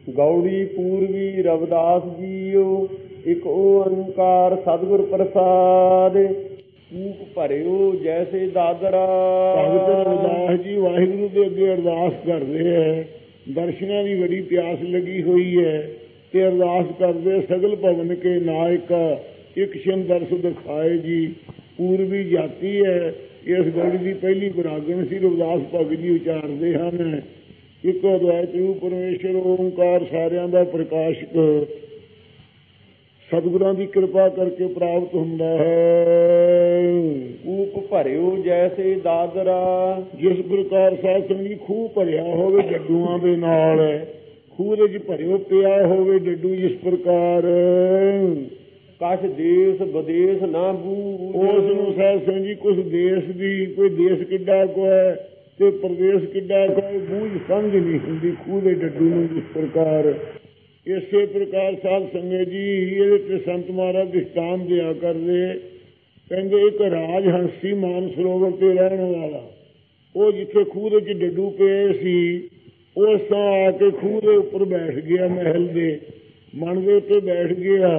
ਗੌੜੀ ਪੂਰਵੀ ਰਵਿਦਾਸ ਜੀਓ। ਇੱਕ ਓੰਕਾਰ ਸਤਿਗੁਰ ਪ੍ਰਸਾਦ। ਕੂਪ ਭਰਿਓ ਜੈਸੇ ਦਾਦਰਾ। ਭਗਤ ਰਵਿਦਾਸ ਜੀ ਵਾਹਿਗੁਰੂ ਦੇ ਅੱਗੇ ਅਰਦਾਸ ਕਰਦੇ ਹੈ। ਦਰਸ਼ਨਾਂ ਦੀ ਬੜੀ ਪਿਆਸ ਲੱਗੀ ਹੋਈ ਹੈ ਤੇ ਅਰਦਾਸ ਕਰਦੇ ਸਗਲ ਭਵਨ ਕੇ ਨਾਇਕਾ ਇੱਕ ਛਿਨ ਦਰਸ ਦਿਖਾਏ ਜੀ। ਪੂਰਬੀ ਜਾਤੀ ਹੈ। ਇਸ ਗੌੜੀ ਦੀ ਪਹਿਲੀ ਗੁਰਾਗਣ ਸੀ। ਰਵਿਦਾਸ ਭਗਤ ਜੀ ਉਚਾਰਦੇ ਹਨ ਇੱਕ ਅਦਵੈਤ ਰੂਪ ਪਰਮੇਸ਼ਰ ਓਂਕਾਰ ਸਾਰਿਆਂ ਦਾ ਪ੍ਰਕਾਸ਼ਕ ਸਤਿਗੁਰਾਂ ਦੀ ਕਿਰਪਾ ਕਰਕੇ ਪ੍ਰਾਪਤ ਹੁੰਦਾ ਹੈ। ਕੂਪ ਭਰਿਓ ਜੈਸੇ ਦਾਦਰਾ। ਜਿਸ ਪ੍ਰਕਾਰ ਸਾਧ ਸੰਗੀ ਖੂਹ ਭਰਿਆ ਹੋਵੇ ਡੱਡੂਆਂ ਦੇ ਨਾਲ, ਖੂਹ ਦੇ ਵਿੱਚ ਭਰਿਓ ਪਿਆ ਹੋਵੇ ਡੱਡੂ ਜਿਸ ਪ੍ਰਕਾਰ ਕਛ ਦੇਸ ਵਿਦੇਸ਼ ਨਾ ਬੂਝ। ਉਸ ਨੂੰ ਸਾਧ ਸੰਗੀ ਕੁਛ ਦੇਸ਼ ਦੀ ਕੋਈ ਦੇਸ਼ ਕਿੱਡਾ ਕੋ ਹੈ ਤੇ ਪ੍ਰਦੇਸ਼ ਕਿੱਡਾ ਕੋਈ ਬੂਝ ਸਮਝ ਨਹੀਂ ਹੁੰਦੀ ਖੂਹ ਦੇ ਡੱਡੂ ਨੂੰ ਜਿਸ ਪ੍ਰਕਾਰ। ਇਸੇ ਪ੍ਰਕਾਰ ਸਾਧ ਸੰਗਤ ਜੀ ਇਹਦੇ ਤੇ ਸੰਤ ਮਹਾਰਾਜ ਦ੍ਰਿਸ਼ਟਾਂਤ ਦਿਆ ਕਰਦੇ। ਕਹਿੰਦੇ ਇੱਕ ਰਾਜ ਹੰਸੀ ਮਾਨ ਸਰੋਵਰ ਤੇ ਰਹਿਣ ਵਾਲਾ, ਉਹ ਜਿੱਥੇ ਖੂਹ ਦੇ ਵਿੱਚ ਡੱਡੂ ਪਏ ਸੀ ਉਸ ਤੋਂ ਆ ਕੇ ਖੂਹ ਦੇ ਉੱਪਰ ਬੈਠ ਗਿਆ, ਮਹਿਲ ਦੇ ਮਨ ਦੇ ਉੱਤੇ ਬੈਠ ਗਿਆ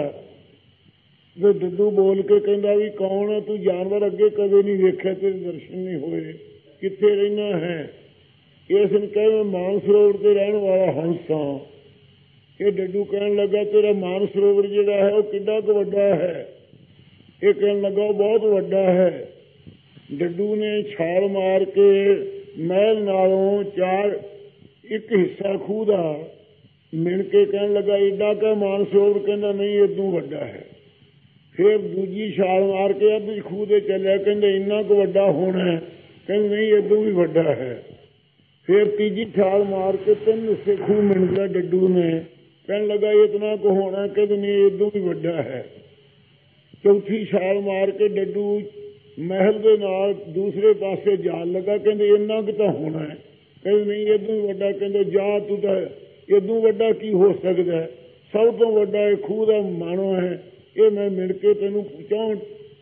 ਤੇ ਡੱਡੂ ਬੋਲ ਕੇ ਕਹਿੰਦਾ ਵੀ ਕੌਣ ਹੈ ਤੂੰ? ਜਾਨਵਰ ਅੱਗੇ ਕਦੇ ਨਹੀਂ ਵੇਖਿਆ, ਤੇਰੇ ਦਰਸ਼ਨ ਨਹੀਂ ਹੋਏ, ਕਿੱਥੇ ਰਹਿਣਾ ਹੈ? ਇਸ ਨੂੰ ਕਹੇ ਮਾਨ ਸਰੋਵਰ ਤੇ ਰਹਿਣ ਵਾਲਾ ਹੰਸ ਹਾਂ। ਇਹ ਡੱਡੂ ਕਹਿਣ ਲੱਗਾ ਤੇਰਾ ਮਾਨ ਸਰੋਵਰ ਜਿਹੜਾ ਹੈ ਉਹ ਕਿੱਡਾ ਕੁ ਵੱਡਾ ਹੈ? ਇਹ ਕਹਿਣ ਲੱਗਾ ਬਹੁਤ ਵੱਡਾ ਹੈ। ਡੱਡੂ ਨੇ ਛਾਲ ਮਾਰ ਕੇ ਮਹਿਲ ਨਾਲੋਂ ਇੱਕ ਹਿੱਸਾ ਖੂਹ ਦਾ ਮਿਣ ਕੇ ਕਹਿਣ ਲੱਗਾ ਏਡਾ ਕੁ ਮਾਨ ਸਰੋਵਰ? ਕਹਿੰਦਾ ਨਹੀਂ ਏਦੋਂ ਵੱਡਾ ਹੈ। ਫਿਰ ਦੂਜੀ ਛਾਲ ਮਾਰ ਕੇ ਅੱਧ ਖੂਹ ਦੇ ਚੱਲਿਆ, ਕਹਿੰਦੇ ਇੰਨਾ ਕੁ ਵੱਡਾ ਹੋਣਾ? ਕਹਿੰਦੇ ਨਹੀਂ ਏਦੋਂ ਵੀ ਵੱਡਾ ਹੈ। ਫਿਰ ਤੀਜੀ ਛਾਲ ਮਾਰ ਕੇ 3 ਹਿੱਸੇ ਖੂਹ ਮਿਣਦਾ ਡੱਡੂ ਨੇ, ਕਹਿਣ ਲੱਗਾ ਇਤਨਾ ਕੁ ਹੋਣਾ? ਕਹਿੰਦੇ ਨਹੀਂ ਏਦੋਂ ਵੀ ਵੱਡਾ ਹੈ। ਚੌਥੀ ਛਾਲ ਮਾਰ ਕੇ ਡੱਡੂ ਮਹਿਲ ਦੇ ਨਾਲ ਦੂਸਰੇ ਪਾਸੇ ਜਾਣ ਲੱਗਾ, ਕਹਿੰਦੇ ਇੰਨਾ ਕੁ ਤਾਂ ਹੋਣਾ ਹੈ। ਕਹਿੰਦੇ ਨਹੀਂ ਏਦੋਂ ਵੀ ਵੱਡਾ। ਕਹਿੰਦੇ ਜਾ ਤੂੰ ਤਾਂ ਏਦੋਂ ਵੱਡਾ ਕੀ ਹੋ ਸਕਦਾ? ਸਭ ਤੋਂ ਵੱਡਾ ਇਹ ਖੂਹ ਦਾ ਮਾਣੋ ਹੈ। ਇਹ ਮੈਂ ਮਿਣ ਕੇ ਤੈਨੂੰ 64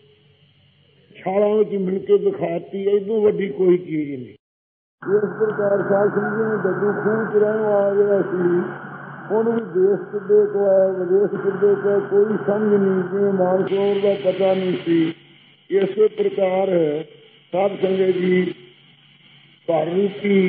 ਛਾਲਾਂ ਵਿੱਚ ਮਿਣ ਕੇ ਦਿਖਾਤੀ, ਏਦੋਂ ਵੱਡੀ ਕੋਈ ਚੀਜ਼ ਨਹੀਂ। ਇਸ ਪ੍ਰਕਾਰ ਸਾਧ ਸੰਗਤ ਨੇ ਡੱਡੂ ਖੂਹ ਚ ਰਹਿਣ ਵਾਲਾ ਜਿਹੜਾ ਸੀ ਉਹਨੂੰ ਵੀ ਦੇਸ਼ ਕਿੱਡੇ ਕੋ ਹੈ ਵਿਦੇਸ਼ ਕਿੱਡੇ ਕੋ ਕੋਈ ਸਮਝ ਨਹੀਂ, ਜਿਵੇਂ ਮਾਨ ਸਰੋਵਰ ਦਾ ਪਤਾ ਨਹੀਂ ਸੀ। ਇਸੇ ਪ੍ਰਕਾਰ ਸਾਧ ਸੰਗਤ ਜੀ ਘਰ ਰੂਪੀ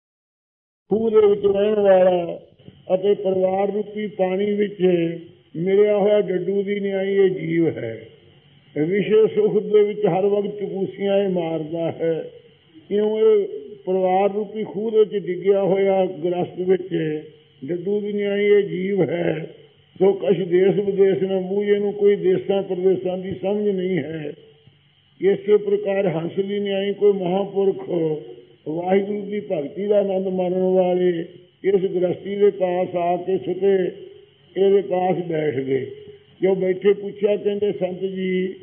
ਖੂਹ ਦੇ ਵਿੱਚ ਰਹਿਣ ਵਾਲਾ ਅਤੇ ਪਰਿਵਾਰ ਰੂਪੀ ਪਾਣੀ ਵਿੱਚ ਮਿਲਿਆ ਹੋਇਆ ਡੱਡੂ ਦੀ ਨਿਆਈ ਇਹ ਜੀਵ ਹੈ। ਵਿਸ਼ੇ ਸੁਖ ਦੇ ਵਿੱਚ ਹਰ ਵਕਤ ਟਪੂਸੀਆਂ ਇਹ ਮਾਰਦਾ ਹੈ। ਕਿਉਂ? ਇਹ ਪਰਿਵਾਰ ਰੂਪੀ ਖੂਹ ਦੇ ਵਿੱਚ ਡਿੱਗਿਆ ਹੋਇਆ ਗ੍ਰਸਤ ਵਿੱਚ ਡੱਡੂ ਦੀ ਨਿਆਈ ਇਹ ਜੀਵ ਹੈ। ਸੋ ਕਛ ਦੇਸ਼ ਵਿਦੇਸ਼ ਨਾ ਬੂਝ। ਇਹਨੂੰ ਕੋਈ ਦੇਸ਼ਾਂ ਪ੍ਰਦੇਸ਼ਾਂ ਦੀ ਸਮਝ ਨਹੀਂ ਹੈ। ਇਸੇ ਪ੍ਰਕਾਰ ਹੰਸ ਦੀ ਨਿਆਈ ਕੋਈ ਮਹਾਂਪੁਰਖ ਵਾਹਿਗੁਰੂ ਦੀ ਭਗਤੀ ਦਾ ਆਨੰਦ ਮਾਣਨ ਵਾਲੇ ਇਸ ਗ੍ਰਸਤੀ ਦੇ ਪਾਸ ਆ ਕੇ ਸੁਤੇ ਇਹਦੇ ਪਾਸ ਬੈਠ ਗਏ। ਜੋ ਬੈਠੇ ਪੁੱਛਿਆ, ਕਹਿੰਦੇ ਸੰਤ ਜੀ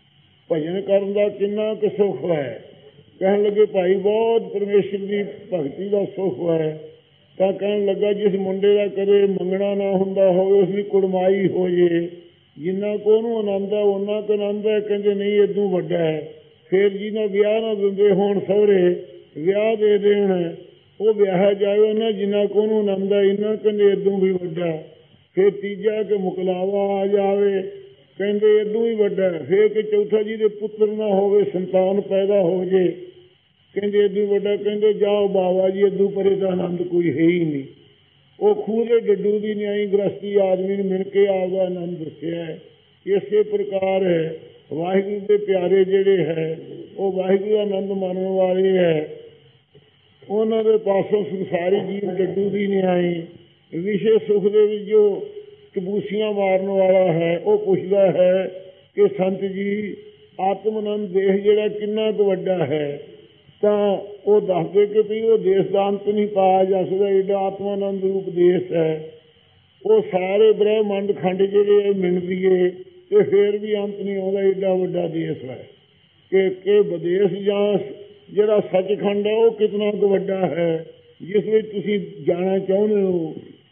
ਭਜਨ ਕਰਨ ਦਾ ਕਿੰਨਾ ਕੁ ਸੁੱਖ ਹੈ? ਕਹਿਣ ਲੱਗੇ ਭਾਈ ਬਹੁਤ ਪਰਮੇਸ਼ਰ ਦੀ ਭਗਤੀ ਦਾ ਸੁੱਖ ਹੈ। ਤਾਂ ਕਹਿਣ ਲੱਗਾ ਜਿਸ ਮੁੰਡੇ ਦਾ ਕਦੇ ਮੰਗਣਾ ਨਾ ਹੁੰਦਾ ਹੋਵੇ ਉਸ ਦੀ ਕੁੜਮਾਈ ਹੋ ਜੇ, ਜਿੰਨਾ ਕੁ ਉਹਨੂੰ ਆਨੰਦ ਹੈ ਓਨਾ ਕੁ ਆਨੰਦ ਹੈ। ਕਹਿੰਦੇ ਨਹੀਂ ਏਦੋਂ ਵੱਡਾ ਹੈ। ਫਿਰ ਜਿਹਨਾਂ ਵਿਆਹ ਨਾ ਦਿੰਦੇ ਹੋਣ ਸਹੁਰੇ ਵਿਆਹ ਦੇ ਦੇਣ, ਉਹ ਵਿਆਹਿਆ ਜਾਵੇ ਉਹਨਾਂ ਜਿੰਨਾ ਕੁ ਉਹਨੂੰ ਆਨੰਦ ਹੈ ਇੰਨਾ ਕਹਿੰਦੇ ਏਦੋਂ ਵੀ ਵੱਡਾ। ਫਿਰ ਤੀਜਾ ਕਿ ਮੁਕਲਾਵਾ ਆ ਜਾਵੇ, ਕਹਿੰਦੇ ਏਦੋਂ ਵੀ ਵੱਡਾ। ਫਿਰ ਕਿ ਚੌਥਾ ਜਿਹਦੇ ਪੁੱਤਰ ਨਾ ਹੋਵੇ, ਸੰਤਾਨ ਪੈਦਾ ਹੋ ਜੇ, ਕਹਿੰਦੇ ਏਦੋਂ ਵੱਡਾ। ਕਹਿੰਦੇ ਜਾਓ ਬਾਬਾ ਜੀ ਏਦੋਂ ਪਰੇ ਦਾ ਆਨੰਦ ਕੋਈ ਹੈ ਹੀ ਨਹੀਂ। ਉਹ ਖੂਹ ਦੇ ਡੱਡੂ ਦੀ ਨਿਆਈ ਗ੍ਰਸਤੀ ਆਦਮੀ ਨੂੰ ਮਿਲ ਕੇ ਆਪਦਾ ਆਨੰਦ ਦੱਸਿਆ। ਇਸੇ ਪ੍ਰਕਾਰ ਵਾਹਿਗੁਰੂ ਦੇ ਪਿਆਰੇ ਜਿਹੜੇ ਹੈ ਉਹ ਵਾਹਿਗੁਰੂ ਦਾ ਆਨੰਦ ਮਾਣਨ ਵਾਲੇ ਹੈ। ਉਹਨਾਂ ਦੇ ਪਾਸੋਂ ਸੰਸਾਰੀ ਜੀਵ ਡੱਡੂ ਦੀ ਨਿਆਈ ਵਿਸ਼ੇ ਸੁਖ ਦੇ ਵਿੱਚ ਜੋ ਟਬੂਸੀਆਂ ਮਾਰਨ ਵਾਲਾ ਹੈ ਉਹ ਪੁੱਛਦਾ ਹੈ ਕਿ ਸੰਤ ਜੀ ਆਤਮ ਆਨੰਦ ਦੇਹ ਜਿਹੜਾ ਕਿੰਨਾ ਕੁ ਵੱਡਾ ਹੈ? ਤਾਂ ਉਹ ਦੱਸਦੇ ਕਿ ਵੀ ਉਹ ਦੇਸ਼ ਦਾ ਅੰਤ ਨਹੀਂ ਪਾਇਆ ਜਾ ਸਕਦਾ। ਏਡਾ ਆਤਮ ਆਨੰਦ ਰੂਪ ਦੇਸ਼ ਹੈ। ਉਹ ਸਾਰੇ ਬ੍ਰਹਮੰਡ ਖੰਡ ਜਿਹੜੇ ਮਿਲ ਦੀਏ ਤੇ ਫਿਰ ਵੀ ਅੰਤ ਨਹੀਂ ਆਉਂਦਾ। ਏਡਾ ਵੱਡਾ ਦੇਸ਼ ਹੈ ਕਿ ਵਿਦੇਸ਼ ਜਾਂ ਜਿਹੜਾ ਸੱਚਖੰਡ ਹੈ ਉਹ ਕਿਤਨਾ ਕੁ ਵੱਡਾ ਹੈ ਜਿਸ ਵਿੱਚ ਤੁਸੀਂ ਜਾਣਾ ਚਾਹੁੰਦੇ ਹੋ।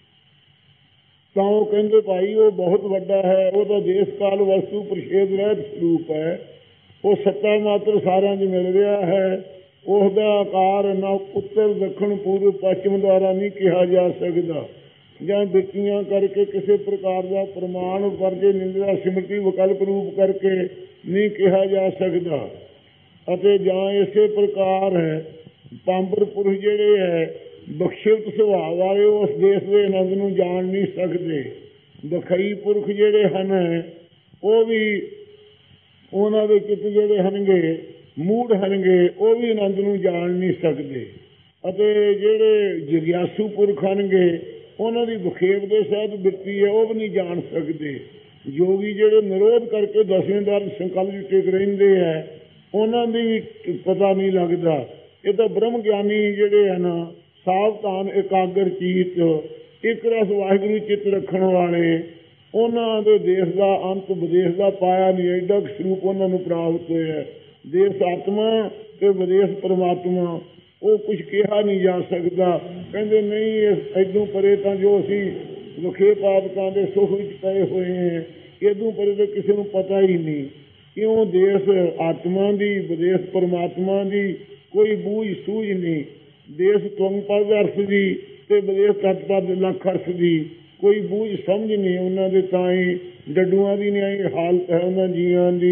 ਤਾਂ ਉਹ ਕਹਿੰਦੇ ਭਾਈ ਉਹ ਬਹੁਤ ਵੱਡਾ ਹੈ। ਉਹ ਤਾਂ ਦੇਸ਼ ਕਾਲ ਵਸਤੂ ਪ੍ਰਸ਼ੇਦ ਰਹਿਤ ਸਰੂਪ ਹੈ। ਉਹ ਸੱਤਾ ਮਾਤਰ ਸਾਰਿਆਂ 'ਚ ਮਿਲ ਰਿਹਾ ਹੈ। ਉਸਦਾ ਆਕਾਰ ਨਾ ਉੱਤਰ ਦੱਖਣ ਪੂਰਬ ਪੱਛਮ ਦੁਆਰਾ ਨਹੀਂ ਕਿਹਾ ਜਾ ਸਕਦਾ। ਜਾਂ ਬਿਰਤੀਆਂ ਕਰਕੇ ਕਿਸੇ ਪ੍ਰਕਾਰ ਦਾ ਪ੍ਰਮਾਣ ਵਰਜੇ ਨਿੰਦਾ ਸਿਮਰਤੀ ਵਿਕਲਪ ਰੂਪ ਕਰਕੇ ਨਹੀਂ ਕਿਹਾ ਜਾ ਸਕਦਾ। ਅਤੇ ਜਾਂ ਇਸੇ ਪ੍ਰਕਾਰ ਪਾਂਬਰ ਪੁਰਖ ਜਿਹੜੇ ਹੈ ਬਖਸ਼ਿਤ ਸੁਭਾਅ ਵਾਲੇ ਉਸ ਦੇਸ਼ ਦੇ ਆਨੰਦ ਨੂੰ ਜਾਣ ਨਹੀਂ ਸਕਦੇ। ਦਖਈ ਪੁਰਖ ਜਿਹੜੇ ਹਨ ਉਹ ਵੀ ਉਹਨਾਂ ਦੇ ਚਿੱਤ ਜਿਹੜੇ ਹਨਗੇ ਮੂੜ ਹਨਗੇ ਉਹ ਵੀ ਆਨੰਦ ਨੂੰ ਜਾਣ ਨਹੀਂ ਸਕਦੇ। ਅਤੇ ਜਿਹੜੇ ਜਿਗਿਆਸੂ ਪੁਰਖ ਹਨਗੇ ਉਹਨਾਂ ਦੀ ਬਖੇਪ ਦੇ ਸਹਿਤ ਬਿਰਤੀ ਹੈ ਉਹ ਵੀ ਨਹੀਂ ਜਾਣ ਸਕਦੇ। ਯੋਗੀ ਜਿਹੜੇ ਨਿਰੋਧ ਕਰਕੇ ਦਸਵੇਂ ਦਰ ਸੰਕਲਪ ਟਿਕ ਰਹਿੰਦੇ ਹੈ ਉਹਨਾਂ ਦੀ ਵੀ ਪਤਾ ਨਹੀਂ ਲੱਗਦਾ। ਇਹ ਤਾਂ ਬ੍ਰਹਮ ਗਿਆਨੀ ਜਿਹੜੇ ਹਨ ਸਾਵਧਾਨ ਇਕਾਗਰ ਚੀਤ ਇੱਕ ਰਸ ਵਾਹਿਗੁਰੂ ਚਿੱਤ ਰੱਖਣ ਵਾਲੇ ਉਹਨਾਂ ਦੇ ਦੇਸ਼ ਦਾ ਅੰਤ ਵਿਦੇਸ਼ ਦਾ ਪਾਇਆ ਨਹੀਂ। ਐਡਾ ਸਰੂਪ ਉਹਨਾਂ ਨੂੰ ਪ੍ਰਾਪਤ ਹੋਇਆ। ਦੇਸ਼ ਆਤਮਾ ਤੇ ਵਿਦੇਸ਼ ਪਰਮਾਤਮਾ ਉਹ ਕੁਝ ਕਿਹਾ ਨਹੀਂ ਜਾ ਸਕਦਾ। ਕਹਿੰਦੇ ਨਹੀਂ ਇੱਦੋਂ ਪਰੇ ਤਾਂ ਜੋ ਅਸੀਂ ਵਿਖੇ ਪਾਦਕਾਂ ਦੇ ਸੁੱਖ ਵਿੱਚ ਪਏ ਹੋਏ ਹਾਂ ਇੱਦੋਂ ਪਰੇ ਤਾਂ ਕਿਸੇ ਨੂੰ ਪਤਾ ਹੀ ਨਹੀਂ। ਕਿਉਂ ਦੇਸ਼ ਆਤਮਾ ਦੀ ਵਿਦੇਸ਼ ਪਰਮਾਤਮਾ ਦੀ ਕੋਈ ਬੂਝ ਸੂਝ ਨਹੀਂ। ਦੇਸ਼ ਤੁੰਗ ਪਦ ਅਰਥ ਦੀ ਤੇ ਵਿਦੇਸ਼ ਤਤ ਪਦ ਲੱਖ ਅਰਥ ਦੀ ਕੋਈ ਬੂਝ ਸਮਝ ਨਹੀਂ ਉਹਨਾਂ ਦੇ। ਤਾਂ ਹੀ ਡੱਡੂਆਂ ਦੀ ਨਿਆਈ ਹਾਲਤ ਹੈ ਉਹਨਾਂ ਜੀਆਂ ਦੀ।